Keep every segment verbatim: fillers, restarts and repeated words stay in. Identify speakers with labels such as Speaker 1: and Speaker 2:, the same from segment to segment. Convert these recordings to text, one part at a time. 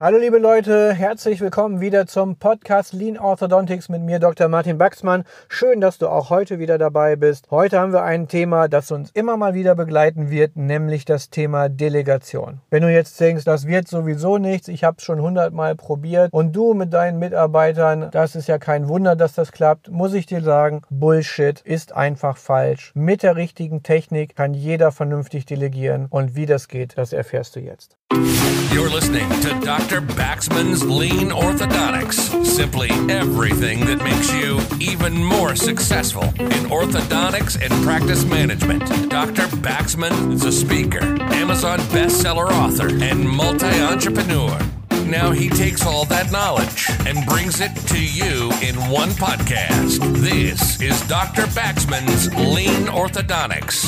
Speaker 1: Hallo liebe Leute, herzlich willkommen wieder zum Podcast Lean Orthodontics mit mir, Doktor Martin Baxmann. Schön, dass du auch heute wieder dabei bist. Heute haben wir ein Thema, das uns immer mal wieder begleiten wird, nämlich das Thema Delegation. Wenn du jetzt denkst, das wird sowieso nichts, ich habe es schon hundertmal probiert und du mit deinen Mitarbeitern, das ist ja kein Wunder, dass das klappt, muss ich dir sagen, Bullshit ist einfach falsch. Mit der richtigen Technik kann jeder vernünftig delegieren und wie das geht, das erfährst du jetzt.
Speaker 2: You're listening to Doctor Baxman's Lean Orthodontics. Simply everything that makes you even more successful in orthodontics and practice management. Doctor Baxman is a speaker, Amazon bestseller author, and multi-entrepreneur. Now he takes all that knowledge and brings it to you in one podcast. This is Doctor Baxman's Lean Orthodontics.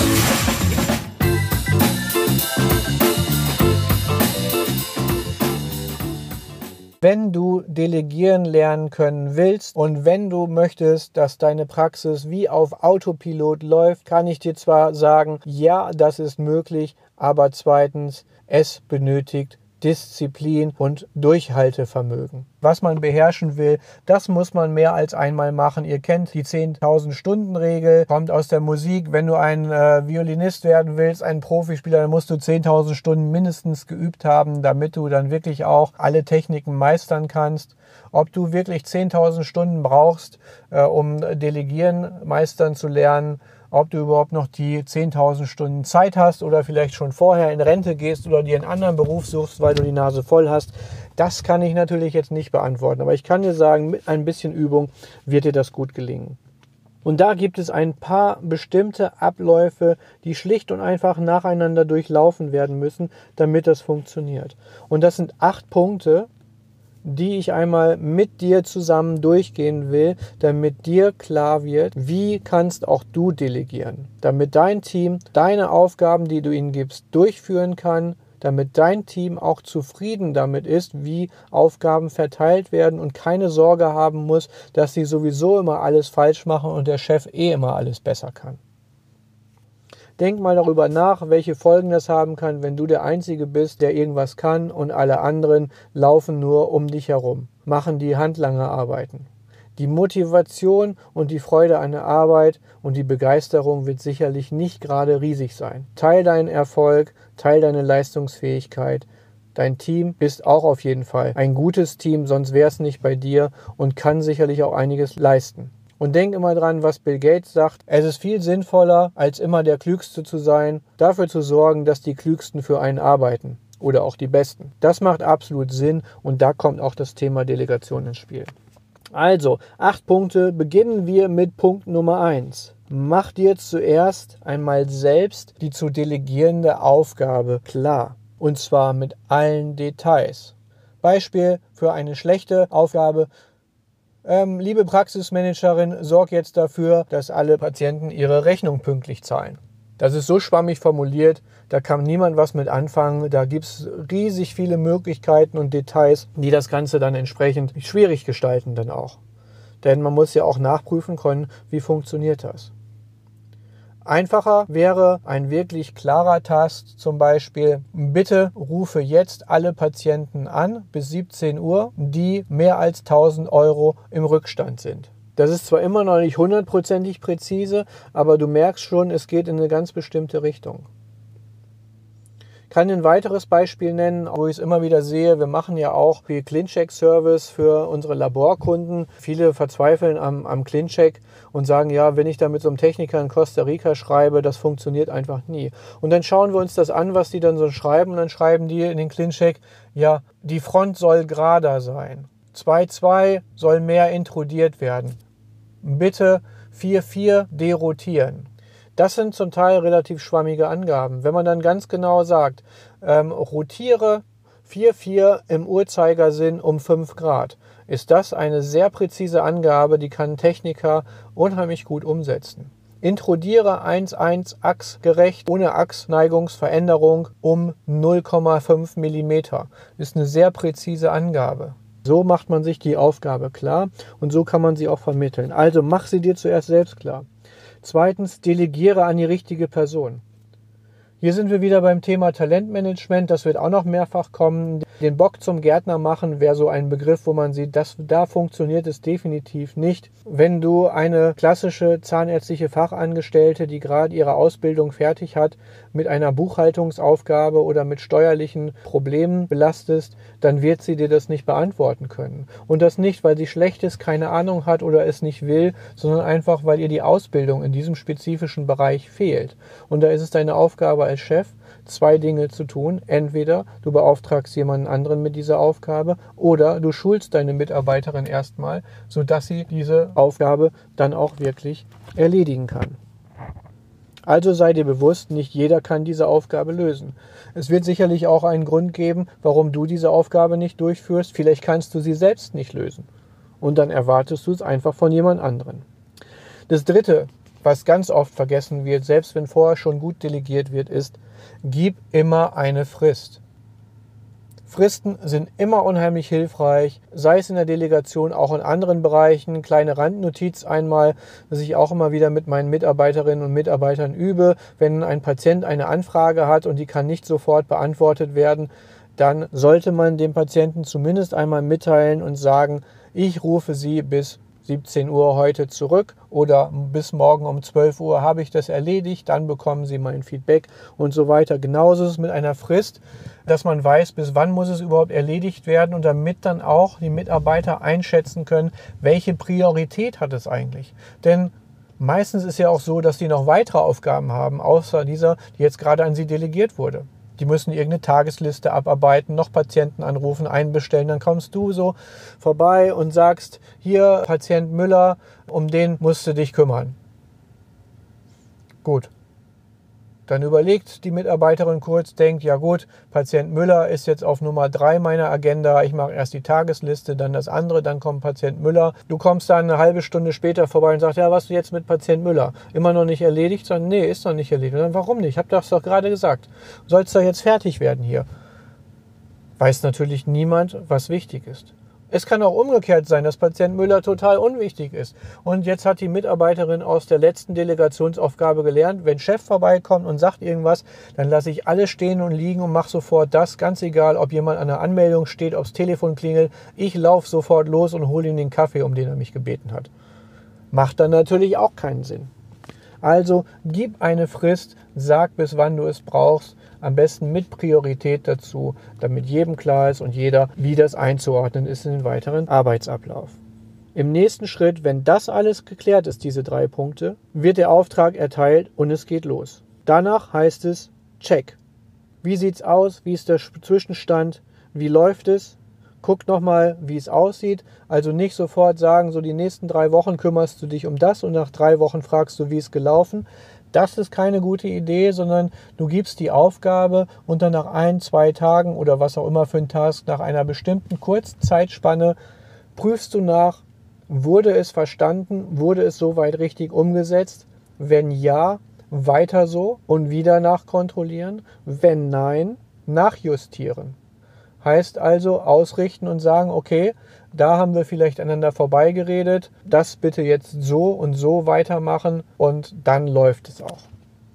Speaker 1: Wenn du delegieren lernen können willst und wenn du möchtest, dass deine Praxis wie auf Autopilot läuft, kann ich dir zwar sagen, ja, das ist möglich, aber zweitens, es benötigt Disziplin und Durchhaltevermögen. Was man beherrschen will, das muss man mehr als einmal machen. Ihr kennt die zehntausend Stunden Regel, kommt aus der Musik. Wenn du ein äh, Violinist werden willst, ein Profispieler, dann musst du zehntausend Stunden mindestens geübt haben, damit du dann wirklich auch alle Techniken meistern kannst. Ob du wirklich zehntausend Stunden brauchst, äh, um Delegieren meistern zu lernen, ob du überhaupt noch die zehntausend Stunden Zeit hast oder vielleicht schon vorher in Rente gehst oder dir einen anderen Beruf suchst, weil du die Nase voll hast, das kann ich natürlich jetzt nicht beantworten. Aber ich kann dir sagen, mit ein bisschen Übung wird dir das gut gelingen. Und da gibt es ein paar bestimmte Abläufe, die schlicht und einfach nacheinander durchlaufen werden müssen, damit das funktioniert. Und das sind acht Punkte, die ich einmal mit dir zusammen durchgehen will, damit dir klar wird, wie kannst auch du delegieren, damit dein Team deine Aufgaben, die du ihnen gibst, durchführen kann, damit dein Team auch zufrieden damit ist, wie Aufgaben verteilt werden und keine Sorge haben muss, dass sie sowieso immer alles falsch machen und der Chef eh immer alles besser kann. Denk mal darüber nach, welche Folgen das haben kann, wenn du der Einzige bist, der irgendwas kann und alle anderen laufen nur um dich herum, machen die Handlangerarbeiten. Die Motivation und die Freude an der Arbeit und die Begeisterung wird sicherlich nicht gerade riesig sein. Teil deinen Erfolg, teil deine Leistungsfähigkeit. Dein Team ist auch auf jeden Fall ein gutes Team, sonst wäre es nicht bei dir und kann sicherlich auch einiges leisten. Und denk immer dran, was Bill Gates sagt. Es ist viel sinnvoller, als immer der Klügste zu sein, dafür zu sorgen, dass die Klügsten für einen arbeiten. Oder auch die Besten. Das macht absolut Sinn und da kommt auch das Thema Delegation ins Spiel. Also, acht Punkte. Beginnen wir mit Punkt Nummer eins. Mach dir zuerst einmal selbst die zu delegierende Aufgabe klar. Und zwar mit allen Details. Beispiel für eine schlechte Aufgabe. Ähm, liebe Praxismanagerin, sorg jetzt dafür, dass alle Patienten ihre Rechnung pünktlich zahlen. Das ist so schwammig formuliert, da kann niemand was mit anfangen. Da gibt es riesig viele Möglichkeiten und Details, die das Ganze dann entsprechend schwierig gestalten dann auch. Denn man muss ja auch nachprüfen können, wie funktioniert das. Einfacher wäre ein wirklich klarer Task, zum Beispiel, bitte rufe jetzt alle Patienten an bis siebzehn Uhr, die mehr als tausend Euro im Rückstand sind. Das ist zwar immer noch nicht hundertprozentig präzise, aber du merkst schon, es geht in eine ganz bestimmte Richtung. Ich kann ein weiteres Beispiel nennen, wo ich es immer wieder sehe. Wir machen ja auch viel ClinCheck-Service für unsere Laborkunden. Viele verzweifeln am, am ClinCheck und sagen, ja, wenn ich da mit so einem Techniker in Costa Rica schreibe, das funktioniert einfach nie. Und dann schauen wir uns das an, was die dann so schreiben. Und dann schreiben die in den ClinCheck, ja, die Front soll gerader sein. zwei Komma zwei soll mehr intrudiert werden. Bitte vier Komma vier derotieren. Das sind zum Teil relativ schwammige Angaben. Wenn man dann ganz genau sagt, ähm, rotiere vier Komma vier im Uhrzeigersinn um fünf Grad, ist das eine sehr präzise Angabe, die kann ein Techniker unheimlich gut umsetzen. Intrudiere eins Komma eins achsgerecht ohne Achsneigungsveränderung um null Komma fünf Millimeter. Ist eine sehr präzise Angabe. So macht man sich die Aufgabe klar und so kann man sie auch vermitteln. Also mach sie dir zuerst selbst klar. Zweitens, delegiere an die richtige Person. Hier sind wir wieder beim Thema Talentmanagement. Das wird auch noch mehrfach kommen. Den Bock zum Gärtner machen wäre so ein Begriff, wo man sieht, dass da funktioniert es definitiv nicht. Wenn du eine klassische zahnärztliche Fachangestellte, die gerade ihre Ausbildung fertig hat, mit einer Buchhaltungsaufgabe oder mit steuerlichen Problemen belastest, dann wird sie dir das nicht beantworten können. Und das nicht, weil sie schlecht ist, keine Ahnung hat oder es nicht will, sondern einfach, weil ihr die Ausbildung in diesem spezifischen Bereich fehlt. Und da ist es deine Aufgabe als Chef, zwei Dinge zu tun. Entweder du beauftragst jemanden anderen mit dieser Aufgabe oder du schulst deine Mitarbeiterin erstmal, sodass sie diese Aufgabe dann auch wirklich erledigen kann. Also sei dir bewusst, nicht jeder kann diese Aufgabe lösen. Es wird sicherlich auch einen Grund geben, warum du diese Aufgabe nicht durchführst. Vielleicht kannst du sie selbst nicht lösen. Und dann erwartest du es einfach von jemand anderen. Das Dritte, was ganz oft vergessen wird, selbst wenn vorher schon gut delegiert wird, ist, gib immer eine Frist. Fristen sind immer unheimlich hilfreich, sei es in der Delegation, auch in anderen Bereichen. Kleine Randnotiz einmal, dass ich auch immer wieder mit meinen Mitarbeiterinnen und Mitarbeitern übe. Wenn ein Patient eine Anfrage hat und die kann nicht sofort beantwortet werden, dann sollte man dem Patienten zumindest einmal mitteilen und sagen, ich rufe Sie bis siebzehn Uhr heute zurück oder bis morgen um zwölf Uhr habe ich das erledigt, dann bekommen Sie mein Feedback und so weiter. Genauso ist es mit einer Frist, dass man weiß, bis wann muss es überhaupt erledigt werden und damit dann auch die Mitarbeiter einschätzen können, welche Priorität hat es eigentlich. Denn meistens ist ja auch so, dass die noch weitere Aufgaben haben, außer dieser, die jetzt gerade an sie delegiert wurde. Die müssen irgendeine Tagesliste abarbeiten, noch Patienten anrufen, einbestellen. Dann kommst du so vorbei und sagst, hier, Patient Müller, um den musst du dich kümmern. Gut. Dann überlegt die Mitarbeiterin kurz, denkt, ja gut, Patient Müller ist jetzt auf Nummer drei meiner Agenda. Ich mache erst die Tagesliste, dann das andere, dann kommt Patient Müller. Du kommst dann eine halbe Stunde später vorbei und sagst, ja, was jetzt mit Patient Müller? Immer noch nicht erledigt? Sondern, nee, ist noch nicht erledigt. Und dann, warum nicht? Ich habe das doch gerade gesagt. Soll es doch jetzt fertig werden hier? Weiß natürlich niemand, was wichtig ist. Es kann auch umgekehrt sein, dass Patient Müller total unwichtig ist. Und jetzt hat die Mitarbeiterin aus der letzten Delegationsaufgabe gelernt, wenn Chef vorbeikommt und sagt irgendwas, dann lasse ich alles stehen und liegen und mache sofort das, ganz egal, ob jemand an der Anmeldung steht, ob das Telefon klingelt. Ich laufe sofort los und hole ihm den Kaffee, um den er mich gebeten hat. Macht dann natürlich auch keinen Sinn. Also gib eine Frist, sag bis wann du es brauchst, am besten mit Priorität dazu, damit jedem klar ist und jeder, wie das einzuordnen ist in den weiteren Arbeitsablauf. Im nächsten Schritt, wenn das alles geklärt ist, diese drei Punkte, wird der Auftrag erteilt und es geht los. Danach heißt es Check. Wie sieht's aus? Wie ist der Zwischenstand? Wie läuft es? Guck nochmal, wie es aussieht. Also nicht sofort sagen, so die nächsten drei Wochen kümmerst du dich um das und nach drei Wochen fragst du, wie es gelaufen. Das ist keine gute Idee, sondern du gibst die Aufgabe und dann nach ein, zwei Tagen oder was auch immer für ein Task, nach einer bestimmten kurzen Zeitspanne prüfst du nach, wurde es verstanden, wurde es soweit richtig umgesetzt? Wenn ja, weiter so und wieder nachkontrollieren. Wenn nein, nachjustieren. Heißt also ausrichten und sagen, okay, da haben wir vielleicht aneinander vorbeigeredet, das bitte jetzt so und so weitermachen und dann läuft es auch.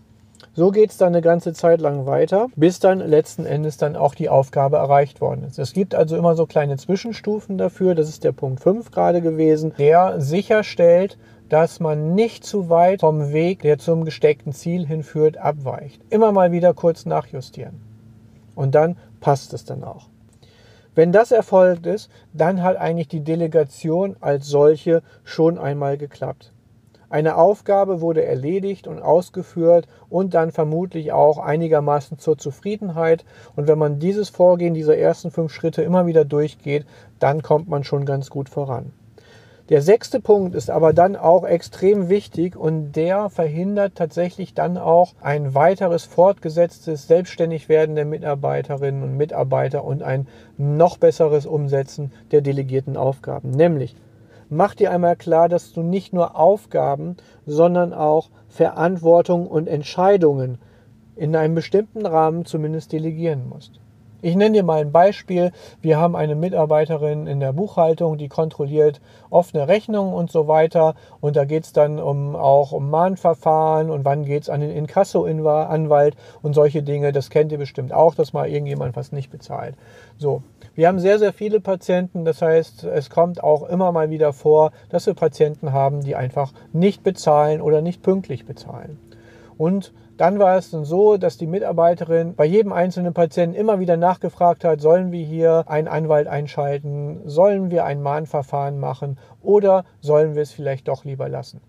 Speaker 1: So geht es dann eine ganze Zeit lang weiter, bis dann letzten Endes dann auch die Aufgabe erreicht worden ist. Es gibt also immer so kleine Zwischenstufen dafür, das ist der Punkt fünf gerade gewesen, der sicherstellt, dass man nicht zu weit vom Weg, der zum gesteckten Ziel hinführt, abweicht. Immer mal wieder kurz nachjustieren. Und dann passt es dann auch. Wenn das erfolgt ist, dann hat eigentlich die Delegation als solche schon einmal geklappt. Eine Aufgabe wurde erledigt und ausgeführt und dann vermutlich auch einigermaßen zur Zufriedenheit. Und wenn man dieses Vorgehen dieser ersten fünf Schritte immer wieder durchgeht, dann kommt man schon ganz gut voran. Der sechste Punkt ist aber dann auch extrem wichtig und der verhindert tatsächlich dann auch ein weiteres fortgesetztes Selbstständigwerden der Mitarbeiterinnen und Mitarbeiter und ein noch besseres Umsetzen der delegierten Aufgaben. Nämlich, mach dir einmal klar, dass du nicht nur Aufgaben, sondern auch Verantwortung und Entscheidungen in einem bestimmten Rahmen zumindest delegieren musst. Ich nenne dir mal ein Beispiel. Wir haben eine Mitarbeiterin in der Buchhaltung, die kontrolliert offene Rechnungen und so weiter. Und da geht es dann um, auch um Mahnverfahren und wann geht es an den Inkasso-Anwalt und solche Dinge. Das kennt ihr bestimmt auch, dass mal irgendjemand was nicht bezahlt. So, wir haben sehr, sehr viele Patienten. Das heißt, es kommt auch immer mal wieder vor, dass wir Patienten haben, die einfach nicht bezahlen oder nicht pünktlich bezahlen. Und dann war es dann so, dass die Mitarbeiterin bei jedem einzelnen Patienten immer wieder nachgefragt hat, sollen wir hier einen Anwalt einschalten, sollen wir ein Mahnverfahren machen oder sollen wir es vielleicht doch lieber lassen.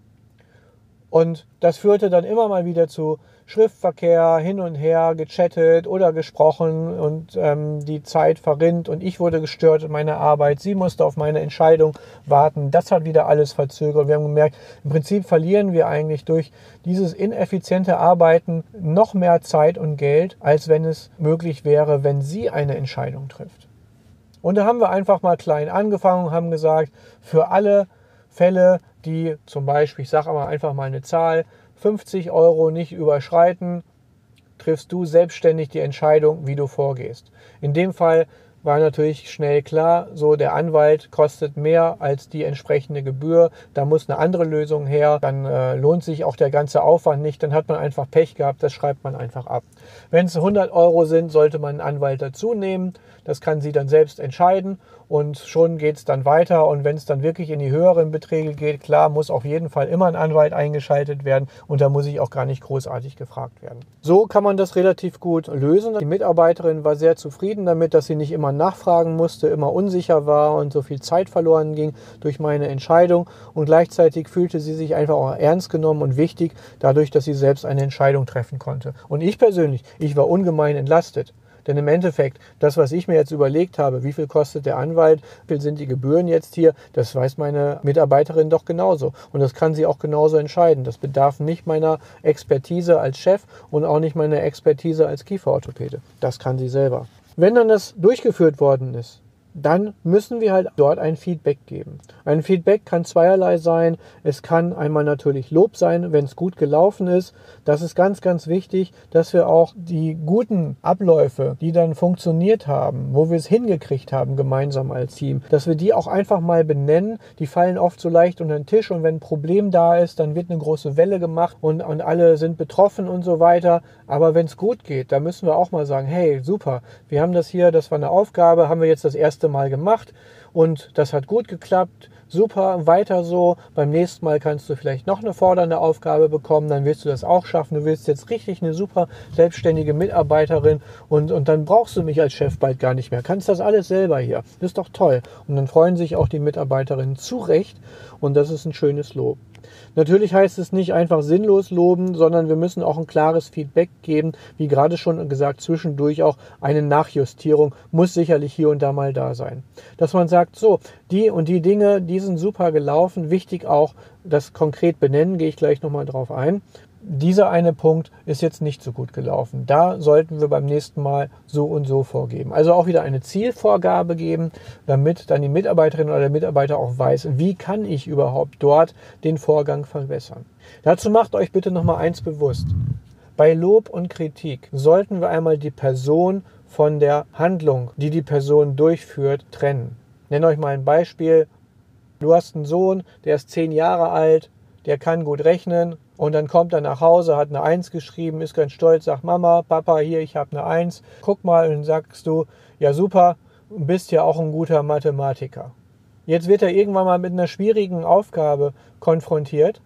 Speaker 1: Und das führte dann immer mal wieder zu Schriftverkehr, hin und her, gechattet oder gesprochen und ähm, die Zeit verrinnt und ich wurde gestört in meiner Arbeit. Sie musste auf meine Entscheidung warten. Das hat wieder alles verzögert. Wir haben gemerkt, im Prinzip verlieren wir eigentlich durch dieses ineffiziente Arbeiten noch mehr Zeit und Geld, als wenn es möglich wäre, wenn sie eine Entscheidung trifft. Und da haben wir einfach mal klein angefangen und haben gesagt, für alle Fälle, die zum Beispiel, ich sage aber einfach mal eine Zahl, fünfzig Euro nicht überschreiten, triffst du selbstständig die Entscheidung, wie du vorgehst. In dem Fall war natürlich schnell klar, so der Anwalt kostet mehr als die entsprechende Gebühr, da muss eine andere Lösung her, dann äh, lohnt sich auch der ganze Aufwand nicht, dann hat man einfach Pech gehabt, das schreibt man einfach ab. Wenn es hundert Euro sind, sollte man einen Anwalt dazu nehmen, das kann sie dann selbst entscheiden und schon geht es dann weiter und wenn es dann wirklich in die höheren Beträge geht, klar, muss auf jeden Fall immer ein Anwalt eingeschaltet werden und da muss ich auch gar nicht großartig gefragt werden. So kann man das relativ gut lösen. Die Mitarbeiterin war sehr zufrieden damit, dass sie nicht immer nachfragen musste, immer unsicher war und so viel Zeit verloren ging durch meine Entscheidung und gleichzeitig fühlte sie sich einfach auch ernst genommen und wichtig, dadurch, dass sie selbst eine Entscheidung treffen konnte. Und ich persönlich, ich war ungemein entlastet. Denn im Endeffekt, das, was ich mir jetzt überlegt habe, wie viel kostet der Anwalt, wie viel sind die Gebühren jetzt hier, das weiß meine Mitarbeiterin doch genauso. Und das kann sie auch genauso entscheiden. Das bedarf nicht meiner Expertise als Chef und auch nicht meiner Expertise als Kieferorthopäde. Das kann sie selber. Wenn dann das durchgeführt worden ist, dann müssen wir halt dort ein Feedback geben. Ein Feedback kann zweierlei sein. Es kann einmal natürlich Lob sein, wenn es gut gelaufen ist. Das ist ganz, ganz wichtig, dass wir auch die guten Abläufe, die dann funktioniert haben, wo wir es hingekriegt haben gemeinsam als Team, dass wir die auch einfach mal benennen. Die fallen oft so leicht unter den Tisch und wenn ein Problem da ist, dann wird eine große Welle gemacht und, und alle sind betroffen und so weiter. Aber wenn es gut geht, dann müssen wir auch mal sagen, hey, super, wir haben das hier, das war eine Aufgabe, haben wir jetzt das erste Mal gemacht und das hat gut geklappt, super, weiter so, beim nächsten Mal kannst du vielleicht noch eine fordernde Aufgabe bekommen, dann wirst du das auch schaffen, du wirst jetzt richtig eine super selbstständige Mitarbeiterin und, und dann brauchst du mich als Chef bald gar nicht mehr, kannst das alles selber hier, das ist doch toll und dann freuen sich auch die Mitarbeiterinnen zu Recht und das ist ein schönes Lob. Natürlich heißt es nicht einfach sinnlos loben, sondern wir müssen auch ein klares Feedback geben. Wie gerade schon gesagt, zwischendurch auch eine Nachjustierung muss sicherlich hier und da mal da sein. Dass man sagt, so, die und die Dinge, die sind super gelaufen. Wichtig auch, das konkret benennen, gehe ich gleich nochmal drauf ein. Dieser eine Punkt ist jetzt nicht so gut gelaufen. Da sollten wir beim nächsten Mal so und so vorgeben. Also auch wieder eine Zielvorgabe geben, damit dann die Mitarbeiterin oder der Mitarbeiter auch weiß, wie kann ich überhaupt dort den Vorgang verbessern. Dazu macht euch bitte nochmal eins bewusst. Bei Lob und Kritik sollten wir einmal die Person von der Handlung, die die Person durchführt, trennen. Ich nenne euch mal ein Beispiel. Du hast einen Sohn, der ist zehn Jahre alt, der kann gut rechnen und dann kommt er nach Hause, hat eine Eins geschrieben, ist ganz stolz, sagt Mama, Papa, hier, ich habe eine Eins. Guck mal und dann sagst du, ja super, du bist ja auch ein guter Mathematiker. Jetzt wird er irgendwann mal mit einer schwierigen Aufgabe konfrontiert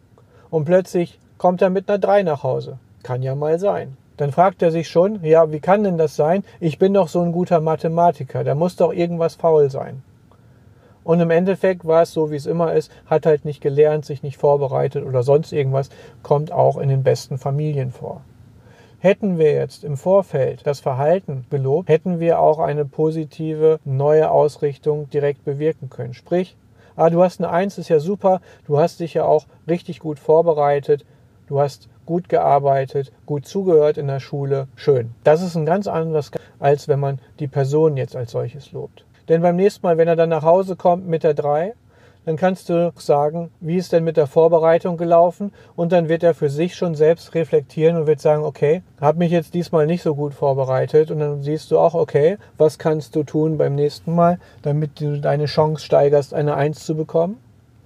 Speaker 1: und plötzlich kommt er mit einer drei nach Hause. Kann ja mal sein. Dann fragt er sich schon, ja, wie kann denn das sein? Ich bin doch so ein guter Mathematiker, da muss doch irgendwas faul sein. Und im Endeffekt war es so, wie es immer ist, hat halt nicht gelernt, sich nicht vorbereitet oder sonst irgendwas, kommt auch in den besten Familien vor. Hätten wir jetzt im Vorfeld das Verhalten gelobt, hätten wir auch eine positive neue Ausrichtung direkt bewirken können. Sprich, ah, du hast eine Eins, ist ja super, du hast dich ja auch richtig gut vorbereitet, du hast gut gearbeitet, gut zugehört in der Schule, schön. Das ist ein ganz anderes, als wenn man die Person jetzt als solches lobt. Denn beim nächsten Mal, wenn er dann nach Hause kommt mit der drei, dann kannst du sagen, wie ist denn mit der Vorbereitung gelaufen? Und dann wird er für sich schon selbst reflektieren und wird sagen, okay, habe mich jetzt diesmal nicht so gut vorbereitet. Und dann siehst du auch, okay, was kannst du tun beim nächsten Mal, damit du deine Chance steigerst, eine Eins zu bekommen?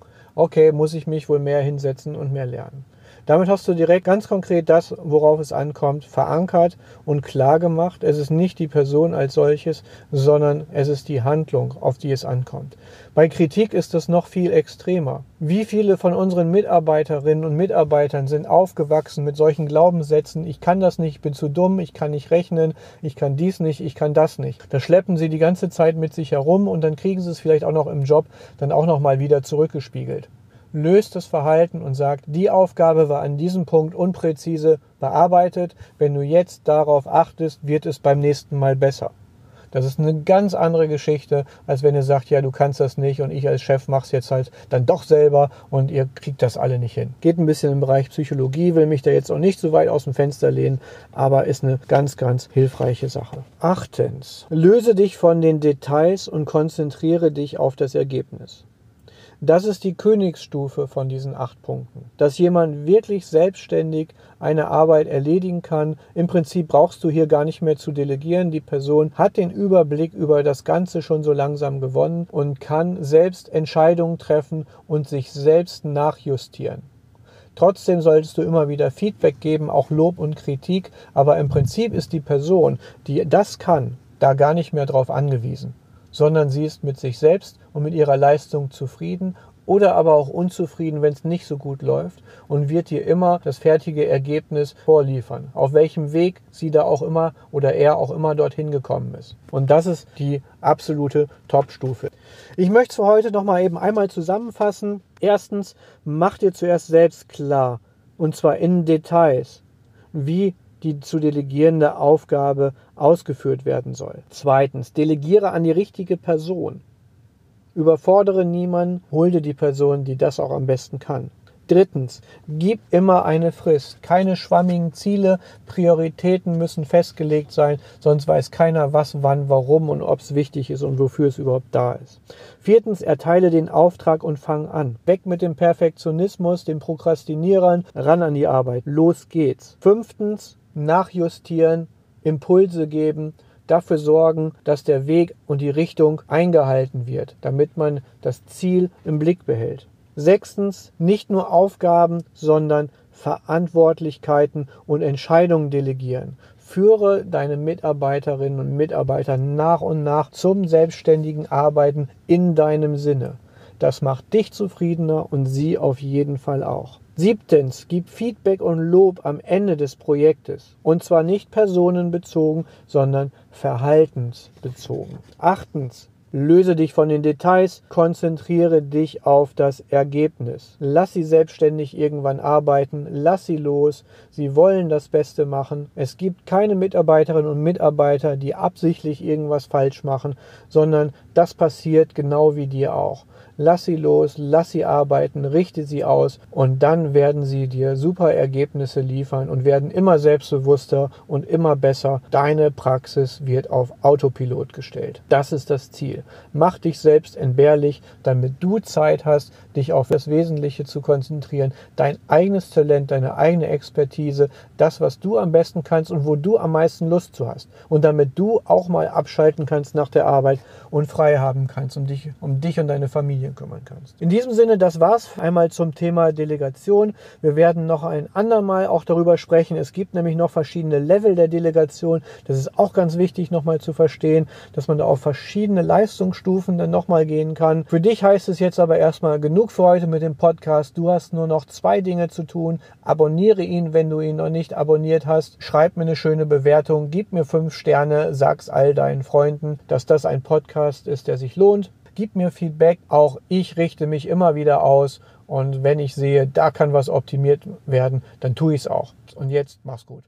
Speaker 1: Okay, muss ich mich wohl mehr hinsetzen und mehr lernen. Damit hast du direkt ganz konkret das, worauf es ankommt, verankert und klar gemacht. Es ist nicht die Person als solches, sondern es ist die Handlung, auf die es ankommt. Bei Kritik ist es noch viel extremer. Wie viele von unseren Mitarbeiterinnen und Mitarbeitern sind aufgewachsen mit solchen Glaubenssätzen, ich kann das nicht, ich bin zu dumm, ich kann nicht rechnen, ich kann dies nicht, ich kann das nicht. Da schleppen sie die ganze Zeit mit sich herum und dann kriegen sie es vielleicht auch noch im Job dann auch noch mal wieder zurückgespiegelt. Löst das Verhalten und sagt, die Aufgabe war an diesem Punkt unpräzise bearbeitet. Wenn du jetzt darauf achtest, wird es beim nächsten Mal besser. Das ist eine ganz andere Geschichte, als wenn ihr sagt, ja, du kannst das nicht und ich als Chef mach's jetzt halt dann doch selber und ihr kriegt das alle nicht hin. Geht ein bisschen im Bereich Psychologie, will mich da jetzt auch nicht so weit aus dem Fenster lehnen, aber ist eine ganz, ganz hilfreiche Sache. Achtens, löse dich von den Details und konzentriere dich auf das Ergebnis. Das ist die Königsstufe von diesen acht Punkten. Dass jemand wirklich selbstständig eine Arbeit erledigen kann. Im Prinzip brauchst du hier gar nicht mehr zu delegieren. Die Person hat den Überblick über das Ganze schon so langsam gewonnen und kann selbst Entscheidungen treffen und sich selbst nachjustieren. Trotzdem solltest du immer wieder Feedback geben, auch Lob und Kritik. Aber im Prinzip ist die Person, die das kann, da gar nicht mehr drauf angewiesen, sondern sie ist mit sich selbst und mit ihrer Leistung zufrieden oder aber auch unzufrieden, wenn es nicht so gut läuft und wird dir immer das fertige Ergebnis vorliefern, auf welchem Weg sie da auch immer oder er auch immer dorthin gekommen ist. Und das ist die absolute Top-Stufe. Ich möchte es für heute noch mal eben einmal zusammenfassen. Erstens, mach dir zuerst selbst klar, und zwar in Details, wie die zu delegierende Aufgabe ausgeführt werden soll. Zweitens, delegiere an die richtige Person. Überfordere niemanden, hol dir die Person, die das auch am besten kann. Drittens, gib immer eine Frist. Keine schwammigen Ziele, Prioritäten müssen festgelegt sein, sonst weiß keiner was, wann, warum und ob es wichtig ist und wofür es überhaupt da ist. Viertens, erteile den Auftrag und fang an. Weg mit dem Perfektionismus, den Prokrastinierern, ran an die Arbeit. Los geht's. Fünftens, nachjustieren, Impulse geben, dafür sorgen, dass der Weg und die Richtung eingehalten wird, damit man das Ziel im Blick behält. Sechstens, nicht nur Aufgaben, sondern Verantwortlichkeiten und Entscheidungen delegieren. Führe deine Mitarbeiterinnen und Mitarbeiter nach und nach zum selbstständigen Arbeiten in deinem Sinne. Das macht dich zufriedener und sie auf jeden Fall auch. Siebtens, gib Feedback und Lob am Ende des Projektes. Und zwar nicht personenbezogen, sondern verhaltensbezogen. Achtens, löse dich von den Details, konzentriere dich auf das Ergebnis. Lass sie selbstständig irgendwann arbeiten, lass sie los. Sie wollen das Beste machen. Es gibt keine Mitarbeiterinnen und Mitarbeiter, die absichtlich irgendwas falsch machen, sondern das passiert genau wie dir auch. Lass sie los, lass sie arbeiten, richte sie aus und dann werden sie dir super Ergebnisse liefern und werden immer selbstbewusster und immer besser. Deine Praxis wird auf Autopilot gestellt. Das ist das Ziel. Mach dich selbst entbehrlich, damit du Zeit hast, dich auf das Wesentliche zu konzentrieren, dein eigenes Talent, deine eigene Expertise, das, was du am besten kannst und wo du am meisten Lust zu hast. Und damit du auch mal abschalten kannst nach der Arbeit und frei haben kannst und dich um dich und deine Familie kümmern kannst. In diesem Sinne, das war's einmal zum Thema Delegation. Wir werden noch ein andermal auch darüber sprechen. Es gibt nämlich noch verschiedene Level der Delegation. Das ist auch ganz wichtig nochmal zu verstehen, dass man da auf verschiedene Leistungsstufen dann nochmal gehen kann. Für dich heißt es jetzt aber erstmal genug für heute mit dem Podcast. Du hast nur noch zwei Dinge zu tun. Abonniere ihn, wenn du ihn noch nicht abonniert hast. Schreib mir eine schöne Bewertung, gib mir fünf Sterne, sag's all deinen Freunden, dass das ein Podcast ist, der sich lohnt. Gib mir Feedback, auch ich richte mich immer wieder aus und wenn ich sehe, da kann was optimiert werden, dann tue ich es auch. Und jetzt mach's gut.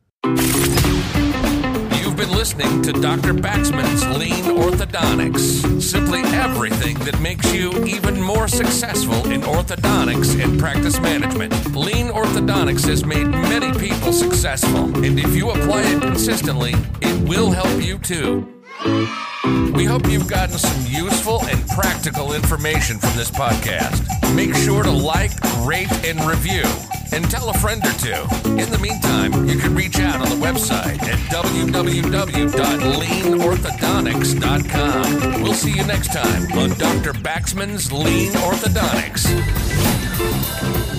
Speaker 2: You've been listening to Doctor Baxman's Lean Orthodontics. Simply everything that makes you even more successful in orthodontics and practice management. Lean Orthodontics has made many people successful, and if you apply it consistently, it will help you too. We hope you've gotten some useful and practical information from this podcast. Make sure to like, rate, and review, and tell a friend or two. In the meantime, you can reach out on the website at w w w dot lean orthodontics dot com. We'll see you next time on Doctor Baxman's Lean Orthodontics.